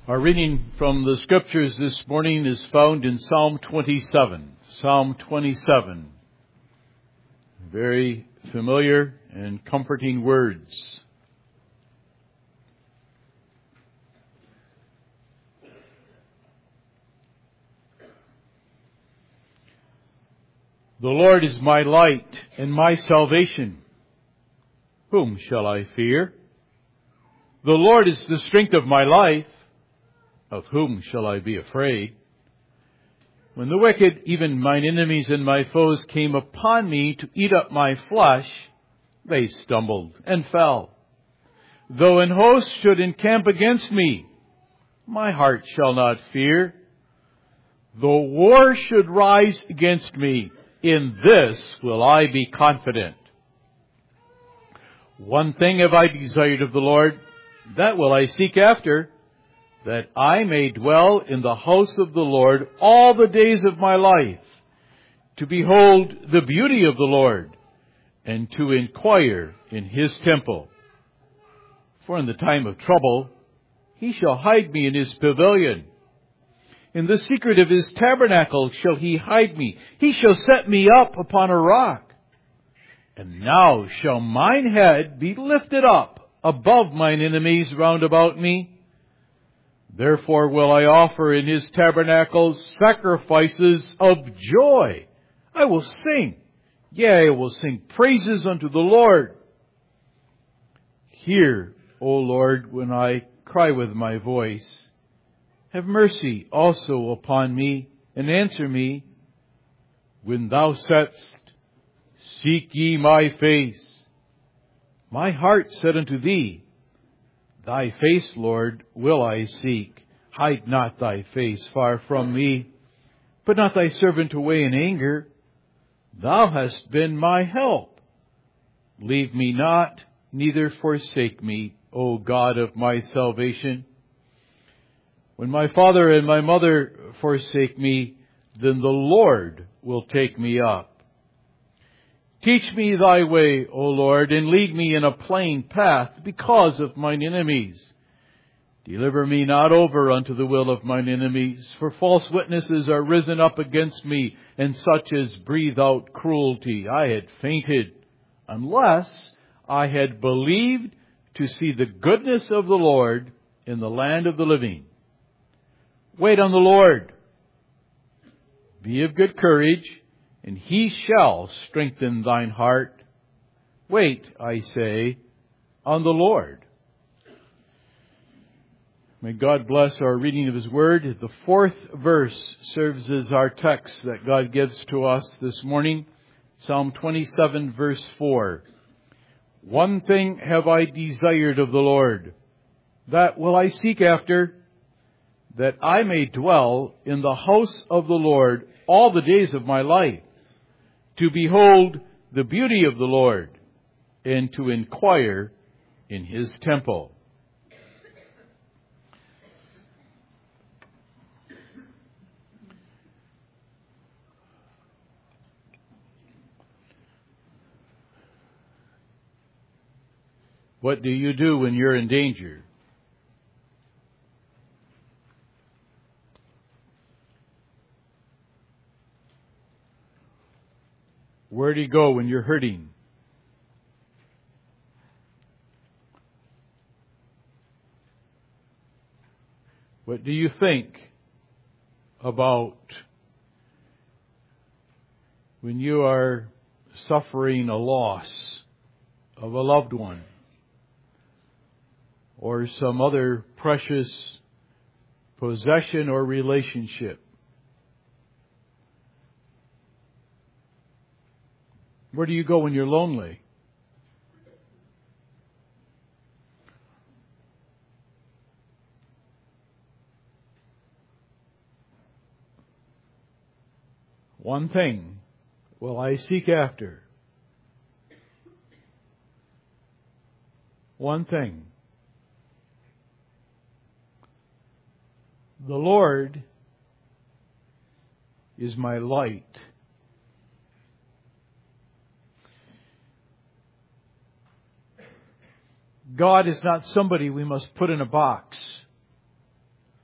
Our reading from the Scriptures this morning is found in Psalm 27. Psalm 27. Very familiar and comforting words. The Lord is my light and my salvation. Whom shall I fear? The Lord is the strength of my life. Of whom shall I be afraid? When the wicked, even mine enemies and my foes, came upon me to eat up my flesh, they stumbled and fell. Though an host should encamp against me, my heart shall not fear. Though war should rise against me, in this will I be confident. One thing have I desired of the Lord, that will I seek after, that I may dwell in the house of the Lord all the days of my life, to behold the beauty of the Lord, and to inquire in His temple. For in the time of trouble, He shall hide me in His pavilion. In the secret of His tabernacle shall He hide me. He shall set me up upon a rock. And now shall mine head be lifted up above mine enemies round about me. Therefore will I offer in His tabernacle sacrifices of joy. I will sing. Yea, I will sing praises unto the Lord. Hear, O Lord, when I cry with my voice. Have mercy also upon me, and answer me. When thou saidst, Seek ye my face. My heart said unto thee, Thy face, Lord, will I seek. Hide not thy face far from me. Put not thy servant away in anger. Thou hast been my help. Leave me not, neither forsake me, O God of my salvation. When my father and my mother forsake me, then the Lord will take me up. Teach me thy way, O Lord, and lead me in a plain path because of mine enemies. Deliver me not over unto the will of mine enemies, for false witnesses are risen up against me, and such as breathe out cruelty. I had fainted, unless I had believed to see the goodness of the Lord in the land of the living. Wait on the Lord. Be of good courage, and He shall strengthen thine heart. Wait, I say, on the Lord. May God bless our reading of His Word. The fourth verse serves as our text that God gives to us this morning. Psalm 27, verse 4. One thing have I desired of the Lord, that will I seek after, that I may dwell in the house of the Lord all the days of my life, to behold the beauty of the Lord, and to inquire in His temple. What do you do when you're in danger? Where do you go when you're hurting? What do you think about when you are suffering a loss of a loved one or some other precious possession or relationship? Where do you go when you're lonely? One thing will I seek after. One thing. The Lord is my light. God is not somebody we must put in a box.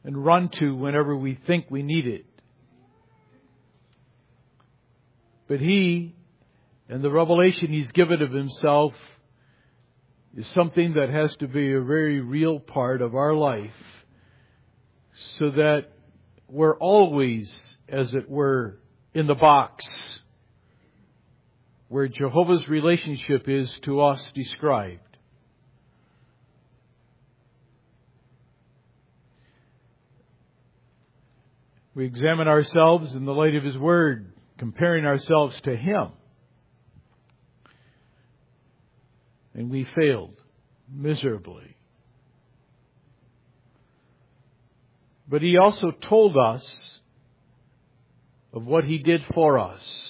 and run to whenever we think we need it. But He, and the revelation He's given of Himself, is something that has to be a very real part of our life, so that we're always, as it were, in the box where Jehovah's relationship is to us described. We examine ourselves in the light of His Word, comparing ourselves to Him. And we failed miserably. But He also told us of what He did for us.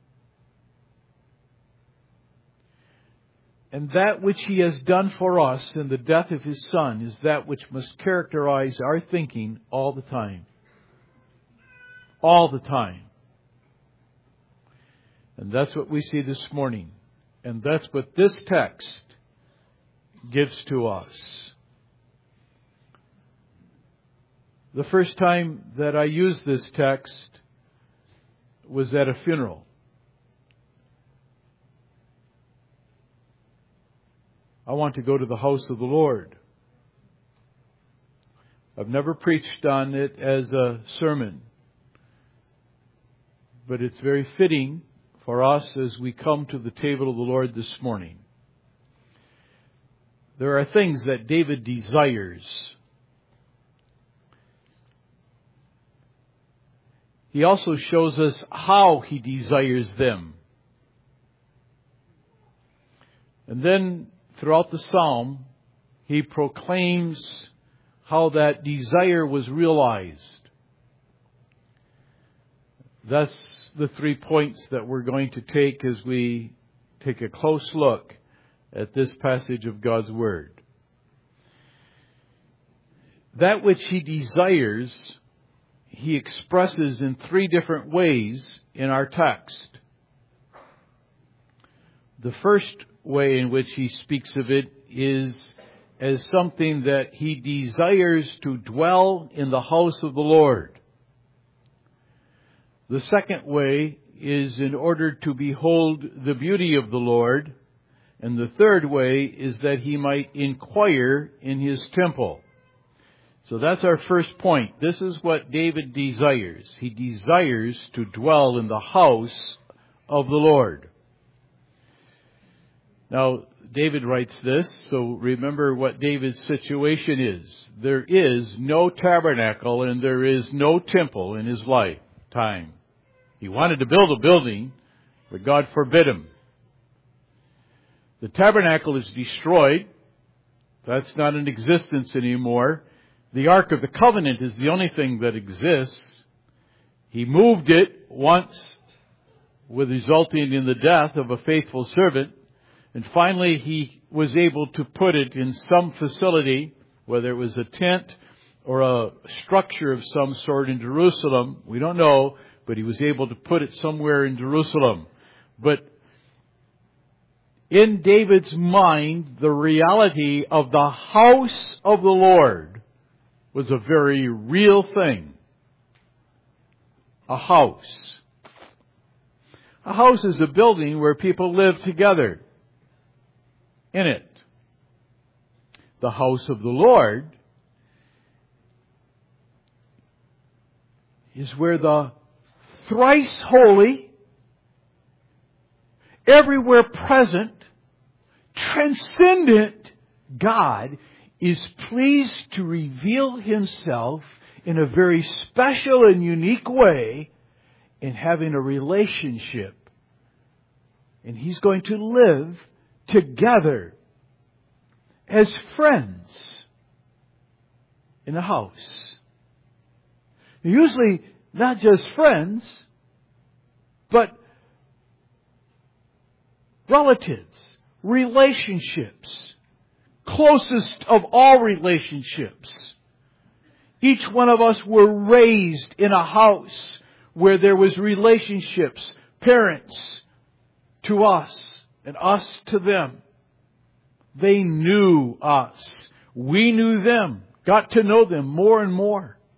And that which He has done for us in the death of His Son is that which must characterize our thinking all the time. All the time. And that's what we see this morning. And that's what this text gives to us. The first time that I used this text was at a funeral. I want to go to the house of the Lord. I've never preached on it as a sermon, but it's very fitting for us as we come to the table of the Lord this morning. There are things that David desires. He also shows us how he desires them. And then throughout the psalm, he proclaims how that desire was realized. That's the 3 points that we're going to take as we take a close look at this passage of God's Word. That which he desires, he expresses in 3 different ways in our text. The first way in which he speaks of it is as something that he desires to dwell in the house of the Lord. The second way is in order to behold the beauty of the Lord. And the third way is that he might inquire in his temple. So that's our first point. This is what David desires. He desires to dwell in the house of the Lord. Now, David writes this, so remember what David's situation is. There is no tabernacle and there is no temple in his lifetime. He wanted to build a building, but God forbid him. The tabernacle is destroyed. That's not in existence anymore. The Ark of the Covenant is the only thing that exists. He moved it once, resulting in the death of a faithful servant. And finally, he was able to put it in some facility, whether it was a tent or a structure of some sort in Jerusalem. We don't know, but he was able to put it somewhere in Jerusalem. But in David's mind, the reality of the house of the Lord was a very real thing. A house. A house is a building where people live together in it. The house of the Lord is where the thrice holy, everywhere present, transcendent God is pleased to reveal himself in a very special and unique way in having a relationship. And he's going to live together as friends in a house. Usually not just friends, but relatives, relationships, closest of all relationships. Each one of us were raised in a house where there was relationships, parents to us and us to them. They knew us. We knew them, got to know them more and more.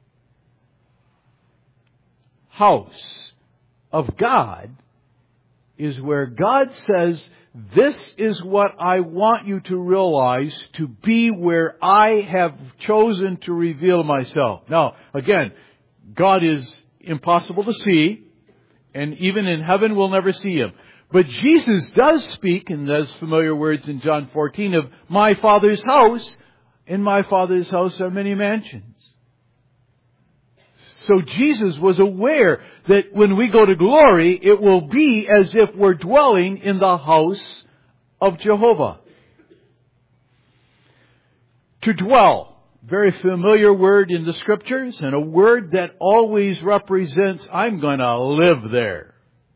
house of God is where God says, this is what I want you to realize to be where I have chosen to reveal myself. Now, again, God is impossible to see, and even in heaven we'll never see Him. But Jesus does speak in those familiar words in John 14 of my Father's house. In my Father's house are many mansions. So Jesus was aware that when we go to glory, it will be as if we're dwelling in the house of Jehovah. To dwell, very familiar word in the Scriptures, and a word that always represents, I'm going to live there.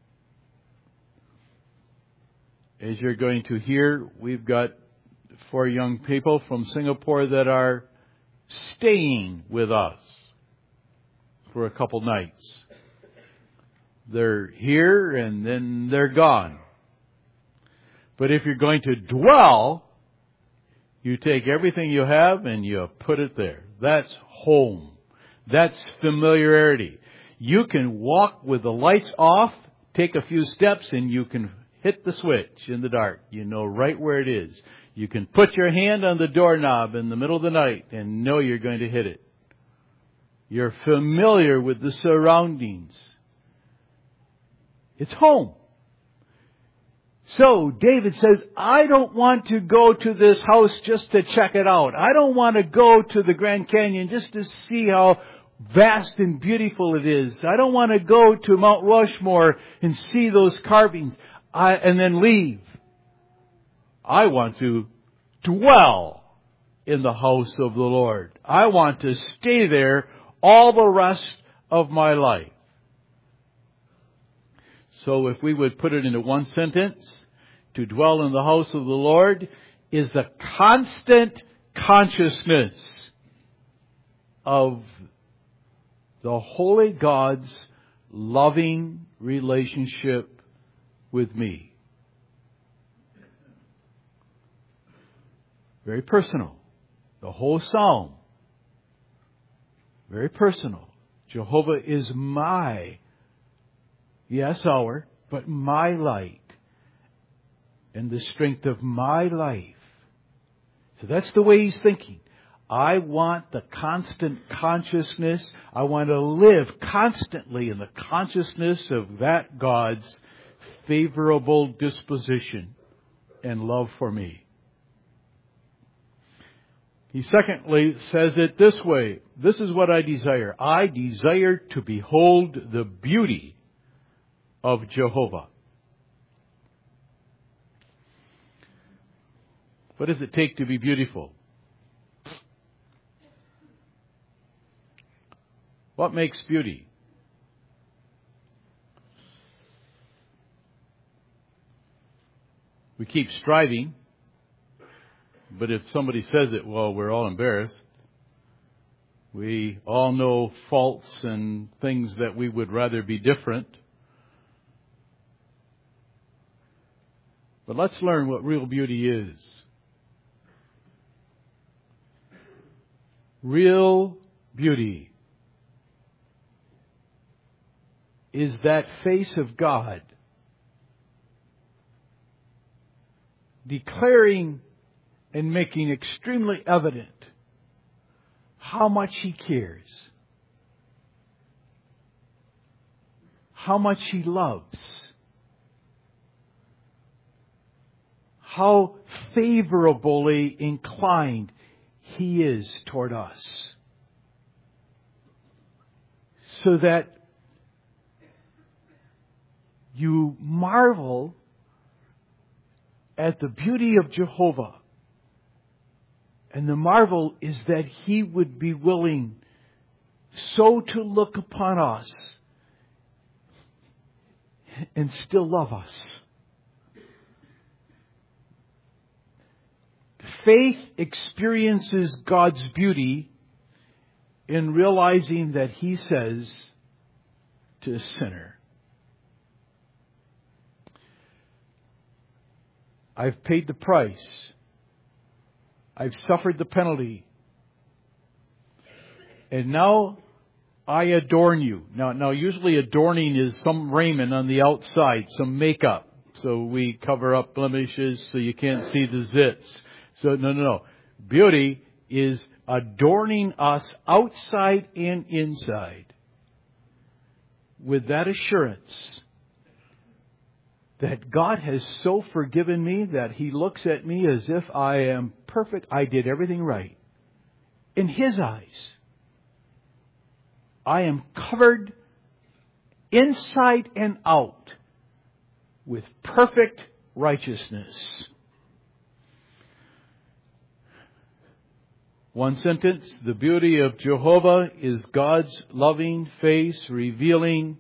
As you're going to hear, we've got 4 young people from Singapore that are staying with us for a couple nights. They're here and then they're gone. But if you're going to dwell, you take everything you have and you put it there. That's home. That's familiarity. You can walk with the lights off, take a few steps, and you can hit the switch in the dark. You know right where it is. You can put your hand on the doorknob in the middle of the night and know you're going to hit it. You're familiar with the surroundings. It's home. So David says, I don't want to go to this house just to check it out. I don't want to go to the Grand Canyon just to see how vast and beautiful it is. I don't want to go to Mount Rushmore and see those carvings and then leave. I want to dwell in the house of the Lord. I want to stay there all the rest of my life. So if we would put it into one sentence, to dwell in the house of the Lord is the constant consciousness of the Holy God's loving relationship with me. Very personal. The whole psalm. Very personal. Jehovah is my, yes, our, but my light and the strength of my life. So that's the way he's thinking. I want the constant consciousness. I want to live constantly in the consciousness of that God's favorable disposition and love for me. He secondly says it this way. This is what I desire. I desire to behold the beauty of Jehovah. What does it take to be beautiful? What makes beauty? We keep striving, but if somebody says it, well, we're all embarrassed. We all know faults and things that we would rather be different. But let's learn what real beauty is. Real beauty is that face of God declaring and making extremely evident how much He cares, how much He loves, how favorably inclined He is toward us. So that you marvel at the beauty of Jehovah. And the marvel is that He would be willing so to look upon us and still love us. Faith experiences God's beauty in realizing that He says to a sinner, I've paid the price. I've suffered the penalty. And now I adorn you. Now usually adorning is some raiment on the outside, some makeup. So we cover up blemishes so you can't see the zits. So no. Beauty is adorning us outside and inside with that assurance that God has so forgiven me that He looks at me as if I am perfect. I did everything right. In His eyes, I am covered inside and out with perfect righteousness. One sentence, the beauty of Jehovah is God's loving face revealing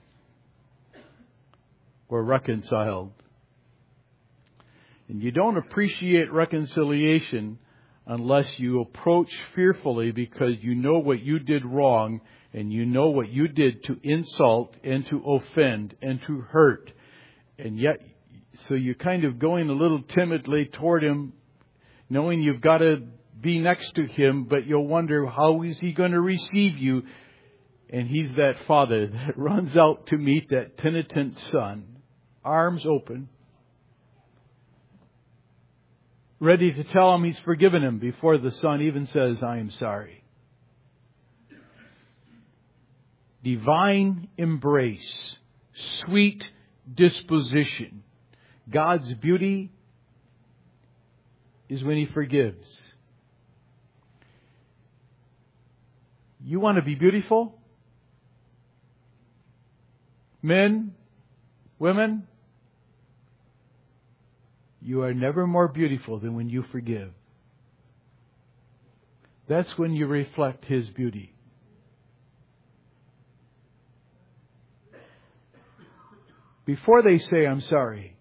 we're reconciled. And you don't appreciate reconciliation unless you approach fearfully because you know what you did wrong and you know what you did to insult and to offend and to hurt. And yet, so you're kind of going a little timidly toward Him, knowing you've got to be next to Him, but you'll wonder, how is He going to receive you? And He's that Father that runs out to meet that penitent son, arms open, ready to tell him He's forgiven him before the son even says, I am sorry. Divine embrace, sweet disposition. God's beauty is when He forgives. You want to be beautiful? Men, women, you are never more beautiful than when you forgive. That's when you reflect His beauty. Before they say, I'm sorry,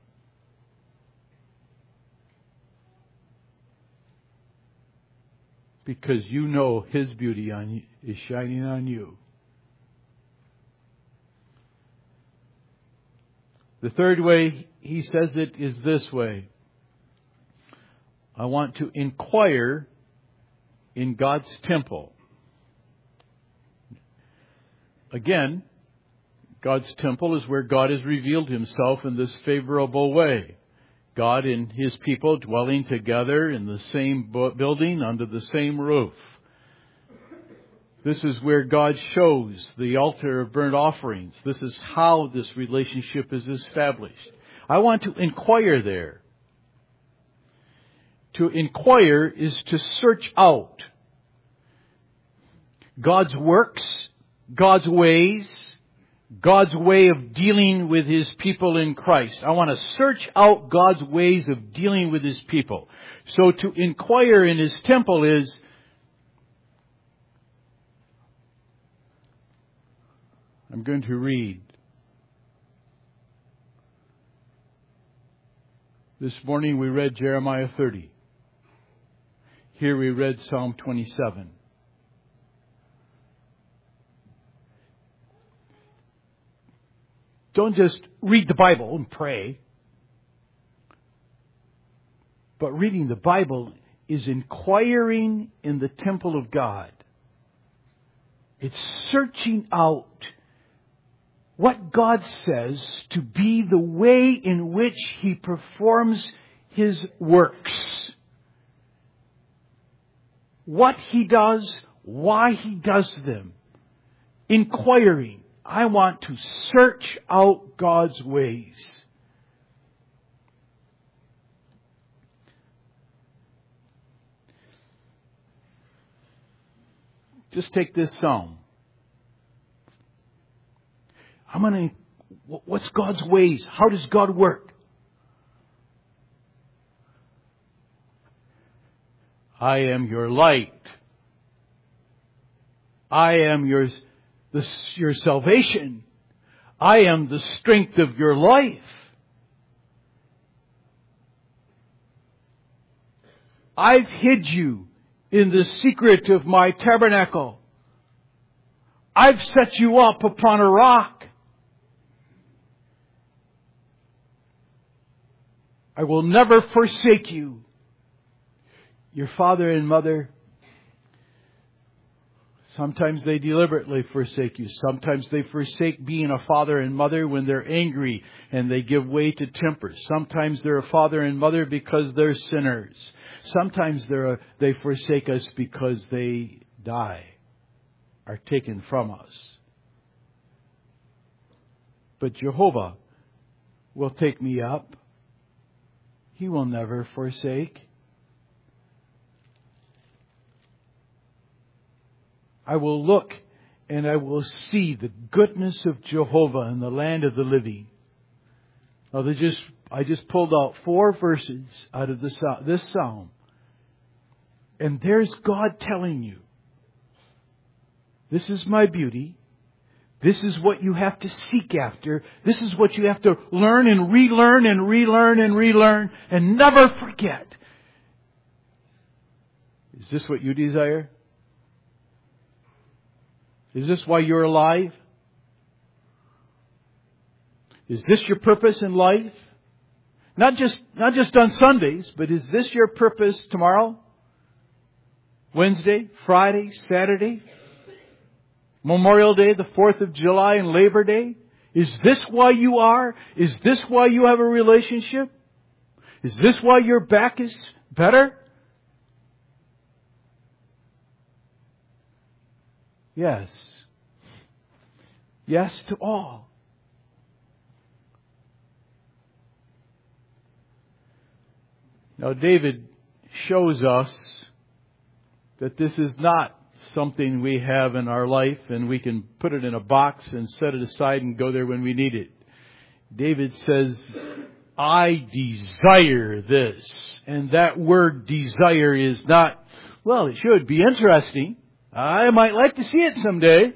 because you know His beauty is shining on you. The third way He says it is this way. I want to inquire in God's temple. Again, God's temple is where God has revealed Himself in this favorable way. God and His people dwelling together in the same building under the same roof. This is where God shows the altar of burnt offerings. This is how this relationship is established. I want to inquire there. To inquire is to search out God's works, God's ways, God's way of dealing with His people in Christ. I want to search out God's ways of dealing with His people. So to inquire in His temple is I'm going to read. This morning we read Jeremiah 30. Here we read Psalm 27. Don't just read the Bible and pray. But reading the Bible is inquiring in the temple of God. It's searching out what God says to be the way in which He performs His works. What He does, why He does them. Inquiring. I want to search out God's ways. Just take this psalm. What's God's ways? How does God work? I am your light. I am your salvation. I am the strength of your life. I've hid you in the secret of my tabernacle. I've set you up upon a rock. I will never forsake you. Your father and mother Sometimes they deliberately forsake you. Sometimes they forsake being a father and mother when they're angry and they give way to temper. Sometimes they're a father and mother because they're sinners. Sometimes they forsake us because they die, are taken from us. But Jehovah will take me up. He will never forsake. I will look and I will see the goodness of Jehovah in the land of the living. Now, I just pulled out 4 verses out of this psalm. And there's God telling you, this is my beauty. This is what you have to seek after. This is what you have to learn and relearn and relearn and relearn and never forget. Is this what you desire? Is this why you're alive? Is this your purpose in life? Not just on Sundays, but is this your purpose tomorrow? Wednesday, Friday, Saturday, Memorial Day, the 4th of July, and Labor Day? Is this why you are? Is this why you have a relationship? Is this why your back is better? Yes. Yes to all. Now, David shows us that this is not something we have in our life and we can put it in a box and set it aside and go there when we need it. David says, I desire this. And that word desire is not, well, it should be interesting. I might like to see it someday.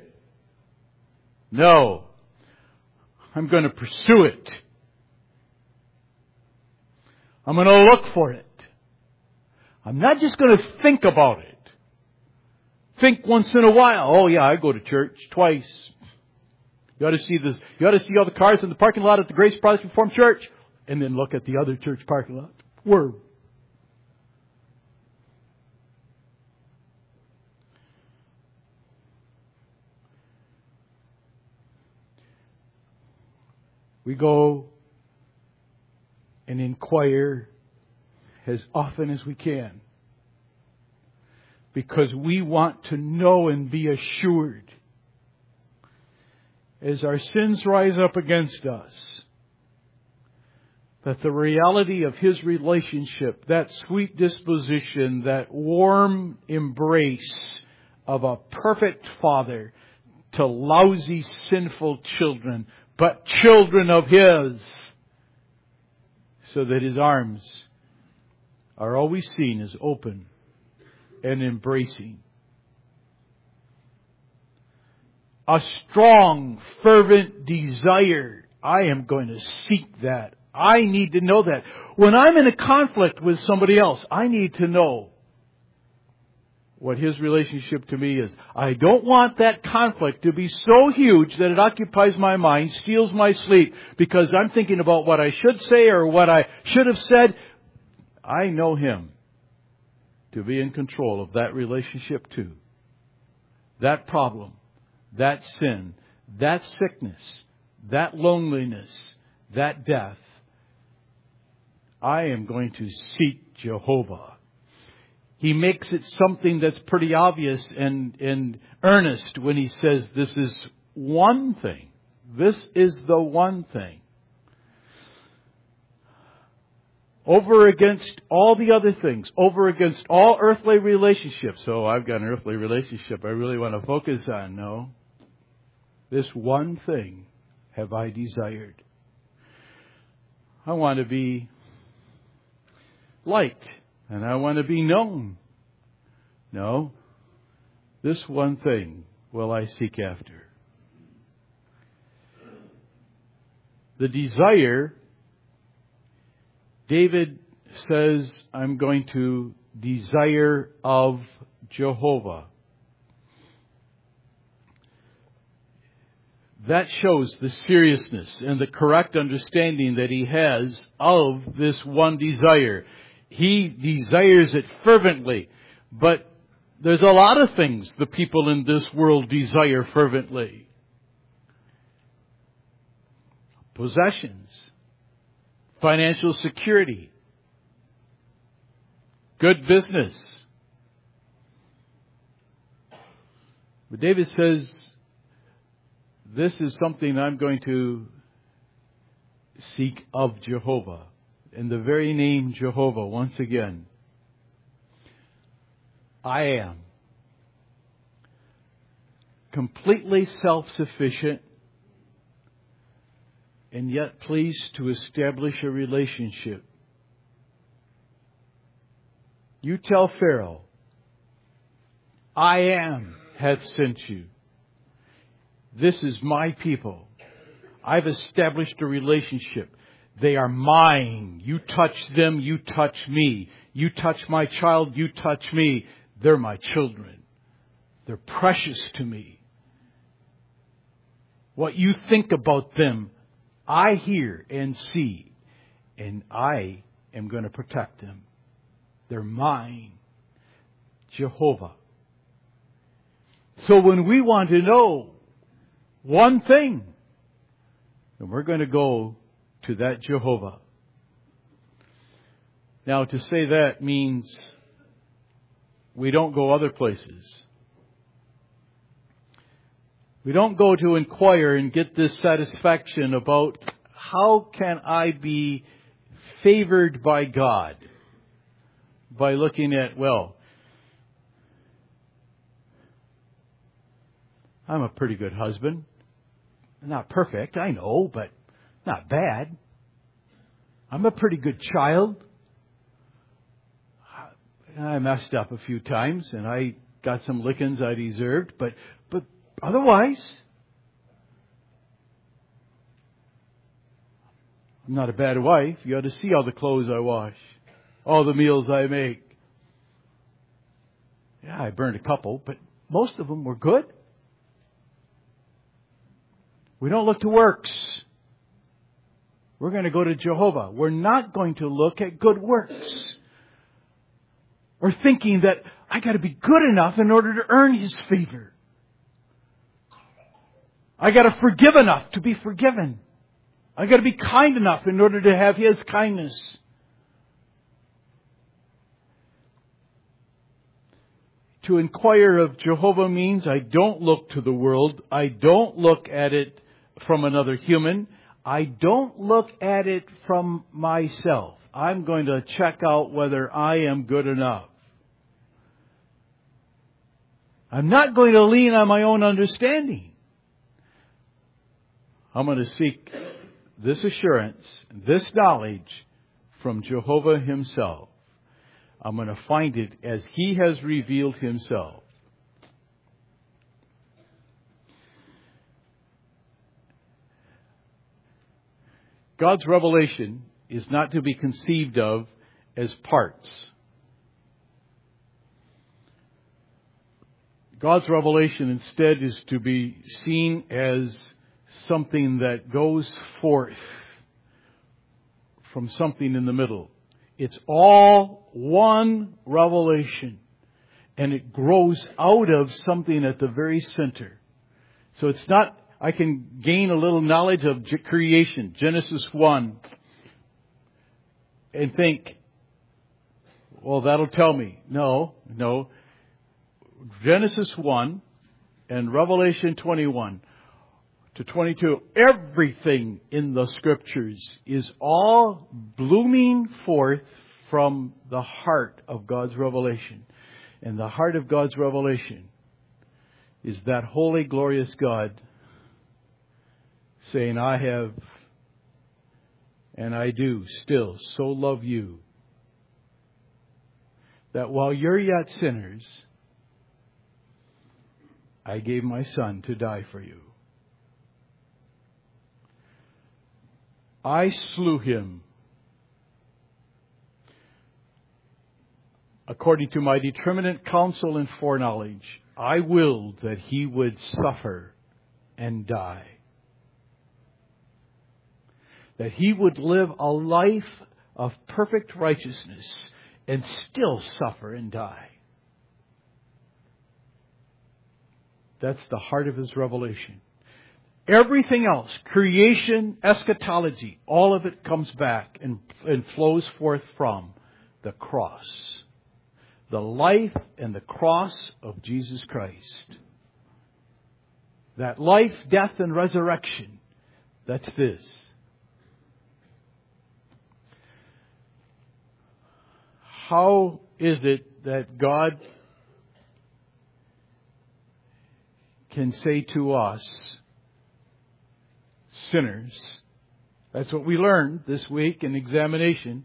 No. I'm going to pursue it. I'm going to look for it. I'm not just going to think about it. Think once in a while. Oh yeah, I go to church twice. You ought to see this. You ought to see all the cars in the parking lot at the Grace Brothers Reformed Church. And then look at the other church parking lot. Word. We go and inquire as often as we can, because we want to know and be assured as our sins rise up against us that the reality of His relationship, that sweet disposition, that warm embrace of a perfect Father to lousy, sinful children, but children of His, so that His arms are always seen as open and embracing. A strong, fervent desire. I am going to seek that. I need to know that. When I'm in a conflict with somebody else, I need to know what his relationship to me is. I don't want that conflict to be so huge that it occupies my mind, steals my sleep, because I'm thinking about what I should say or what I should have said. I know Him to be in control of that relationship too. That problem, that sin, that sickness, that loneliness, that death. I am going to seek Jehovah. He makes it something that's pretty obvious and earnest when He says this is one thing. This is the one thing. Over against all the other things. Over against all earthly relationships. So I've got an earthly relationship I really want to focus on. No. This one thing have I desired. I want to be liked. And I want to be known. No. This one thing will I seek after. The desire, David says, I'm going to desire of Jehovah. That shows the seriousness and the correct understanding that he has of this one desire. He desires it fervently, but There's a lot of things the people in this world desire fervently. Possessions, financial security, good business. But David says, this is something I'm going to seek of Jehovah. In the very name Jehovah, once again. I am completely self-sufficient and yet pleased to establish a relationship. You tell Pharaoh, I am hath sent you. This is my people. I've established a relationship. They are mine. You touch them, you touch me. You touch my child, you touch me. They're my children. They're precious to me. What you think about them, I hear and see, and I am going to protect them. They're mine. Jehovah. So when we want to know one thing, then we're going to go to that Jehovah. Now, to say that means we don't go other places. We don't go to inquire and get this satisfaction about how can I be favored by God by looking at, well, I'm a pretty good husband. Not perfect, I know, but not bad. I'm a pretty good child. I messed up a few times and I got some lickings I deserved, but otherwise, I'm not a bad wife. You ought to see all the clothes I wash, all the meals I make. Yeah, I burned a couple, but most of them were good. We don't look to works. We're going to go to Jehovah. We're not going to look at good works. Or thinking that I got to be good enough in order to earn His favor. I got to forgive enough to be forgiven. I got to be kind enough in order to have His kindness. To inquire of Jehovah means I don't look to the world. I don't look at it from another human. I don't look at it from myself. I'm going to check out whether I am good enough. I'm not going to lean on my own understanding. I'm going to seek this assurance, this knowledge from Jehovah Himself. I'm going to find it as He has revealed Himself. God's revelation is not to be conceived of as parts. God's revelation instead is to be seen as something that goes forth from something in the middle. It's all one revelation, and it grows out of something at the very center. So it's not, I can gain a little knowledge of creation, Genesis 1, and think, well, that'll tell me. No. Genesis 1 and Revelation 21 to 22, everything in the Scriptures is all blooming forth from the heart of God's revelation. And the heart of God's revelation is that holy, glorious God saying, I have and I do still so love you that while you're yet sinners, I gave my Son to die for you. I slew Him according to my determinate counsel and foreknowledge. I willed that He would suffer and die. That He would live a life of perfect righteousness and still suffer and die. That's the heart of His revelation. Everything else, creation, eschatology, all of it comes back and flows forth from the cross. The life and the cross of Jesus Christ. That life, death, and resurrection, that's this. How is it that God can say to us, sinners, that's what we learned this week in examination,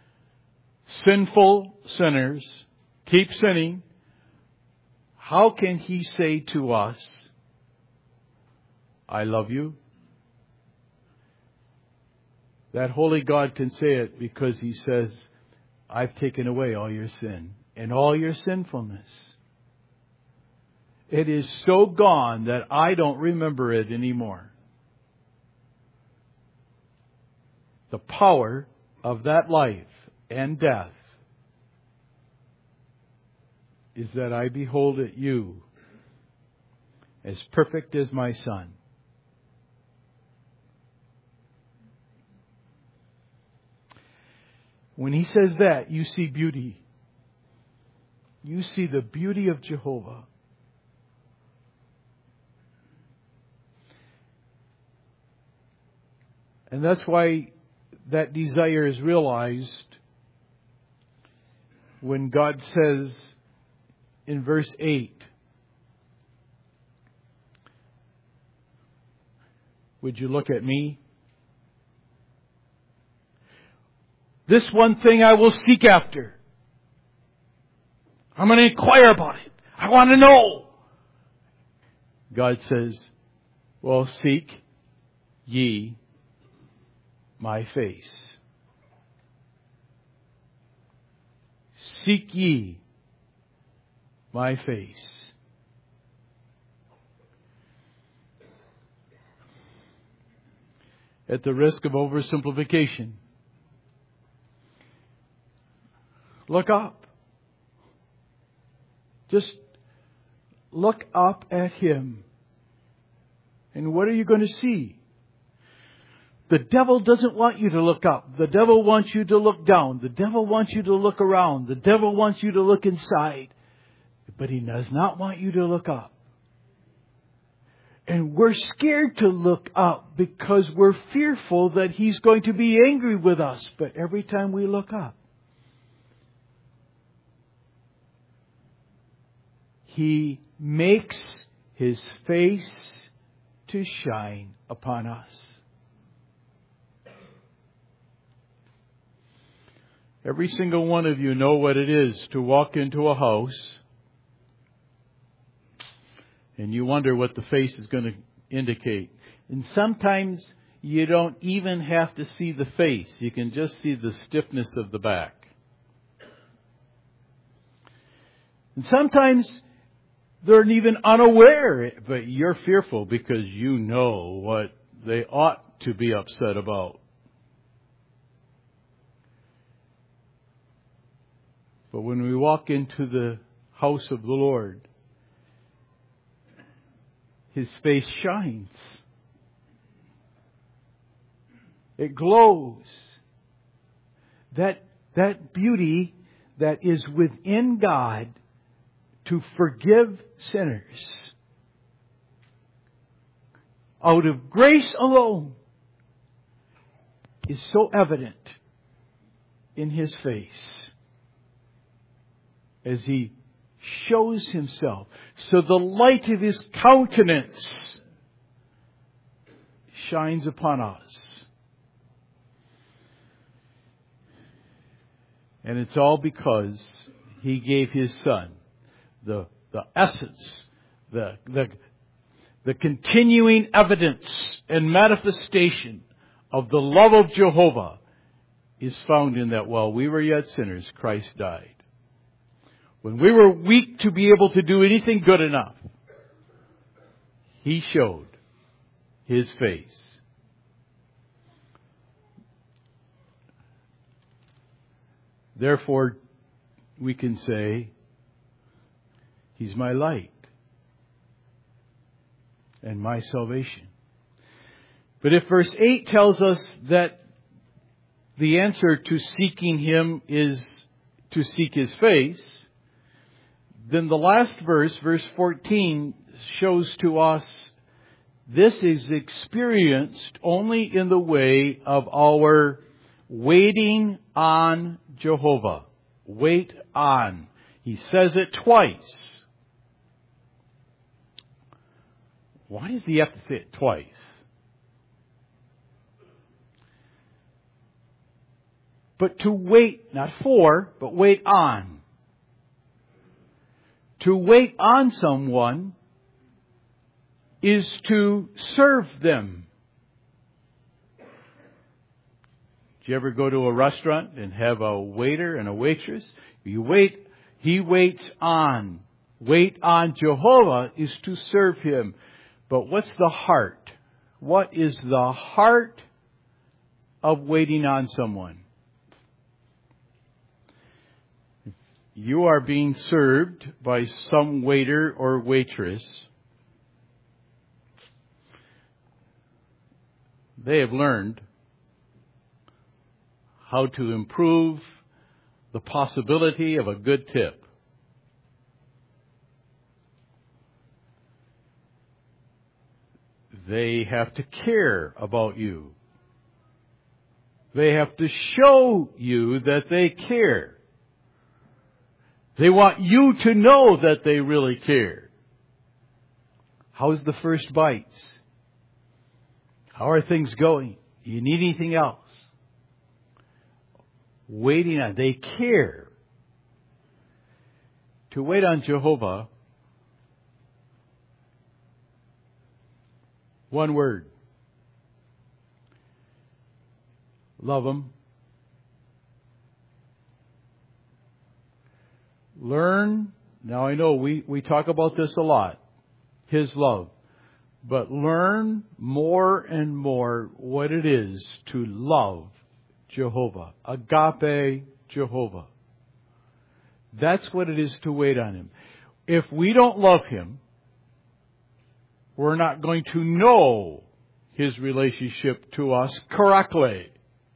sinful sinners, keep sinning. How can He say to us, I love you? That holy God can say it because He says, I've taken away all your sin and all your sinfulness. It is so gone that I don't remember it anymore. The power of that life and death is that I behold at you as perfect as my Son. When He says that, you see beauty. You see the beauty of Jehovah. And that's why that desire is realized when God says in verse 8, would you look at me? This one thing I will seek after. I'm going to inquire about it. I want to know. God says, well, seek ye my face. Seek ye my face. At the risk of oversimplification, look up. Just look up at Him. And what are you going to see? The devil doesn't want you to look up. The devil wants you to look down. The devil wants you to look around. The devil wants you to look inside. But he does not want you to look up. And we're scared to look up because we're fearful that He's going to be angry with us. But every time we look up, He makes His face to shine upon us. Every single one of you know what it is to walk into a house and you wonder what the face is going to indicate. And sometimes you don't even have to see the face. You can just see the stiffness of the back. And sometimes they're even unaware, but you're fearful because you know what they ought to be upset about. But when we walk into the house of the Lord, His face shines. It glows. That beauty that is within God to forgive sinners out of grace alone is so evident in His face as He shows Himself. So the light of His countenance shines upon us. And it's all because He gave His Son. The essence, the continuing evidence and manifestation of the love of Jehovah is found in that while we were yet sinners, Christ died. When we were weak to be able to do anything good enough, He showed His face. Therefore, we can say, He's my light. and my salvation. But if verse 8 tells us that the answer to seeking Him is to seek His face, then the last verse, verse 14, shows to us this is experienced only in the way of our waiting on Jehovah. Wait on. He says it twice. Why does he have to say it twice? But to wait, not for, but wait on. To wait on someone is to serve them. Do you ever go to a restaurant and have a waiter and a waitress? You wait, he waits on. Wait on Jehovah is to serve Him. But what's the heart? What is the heart of waiting on someone? You are being served by some waiter or waitress. They have learned how to improve the possibility of a good tip. They have to care about you. They have to show you that they care. They want you to know that they really care. How's the first bites? How are things going? Do you need anything else? Waiting on. They care. To wait on Jehovah, one word. Love Him. Learn. Now I know we talk about this a lot. His love. But learn more and more what it is to love Jehovah. Agape Jehovah. That's what it is to wait on Him. If we don't love Him, we're not going to know His relationship to us correctly.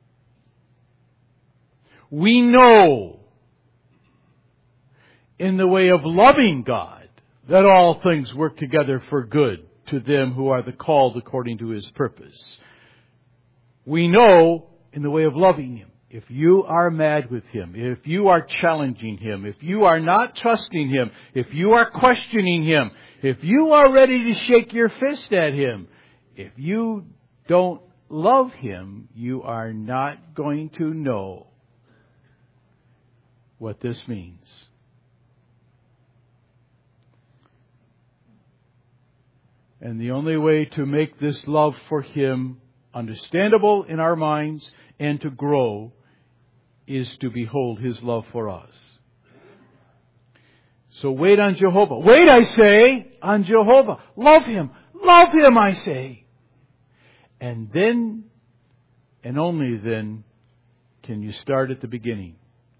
We know in the way of loving God that all things work together for good to them who are the called according to His purpose. We know in the way of loving Him. If you are mad with Him, if you are challenging Him, if you are not trusting Him, if you are questioning Him, if you are ready to shake your fist at Him, if you don't love Him, you are not going to know what this means. And the only way to make this love for Him understandable in our minds and to grow is to behold His love for us. So wait on Jehovah. Wait, I say, on Jehovah. Love Him. Love Him, I say. And then, and only then, can you start at the beginning.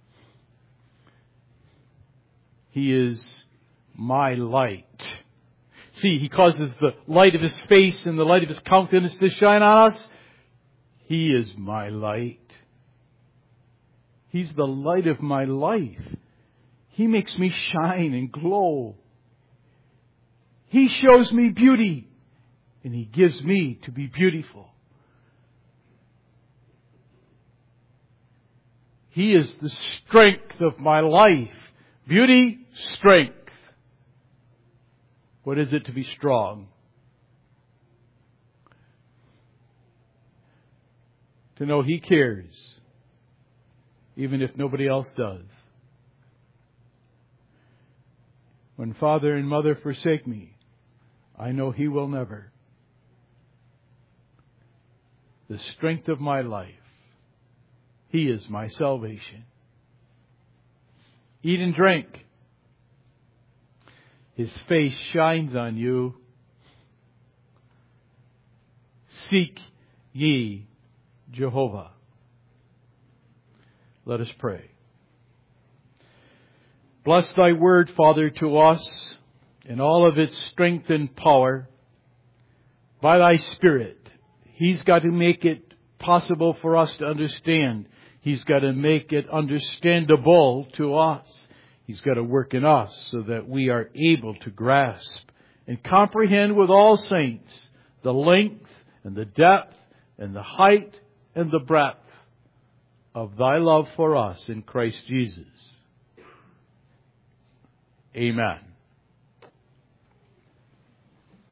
He is my light. See, He causes the light of His face and the light of His countenance to shine on us. He is my light. He's the light of my life. He makes me shine and glow. He shows me beauty, and He gives me to be beautiful. He is the strength of my life. Beauty, strength. What is it to be strong? To know He cares, even if nobody else does. When father and mother forsake me, I know He will never. The strength of my life. He is my salvation. Eat and drink. His face shines on you. Seek ye Jehovah. Let us pray. Bless Thy word, Father, to us in all of its strength and power. by Thy Spirit. He's got to make it possible for us to understand. He's got to make it understandable to us. He's got to work in us so that we are able to grasp and comprehend with all saints the length and the depth and the height and the breadth of Thy love for us in Christ Jesus. Amen.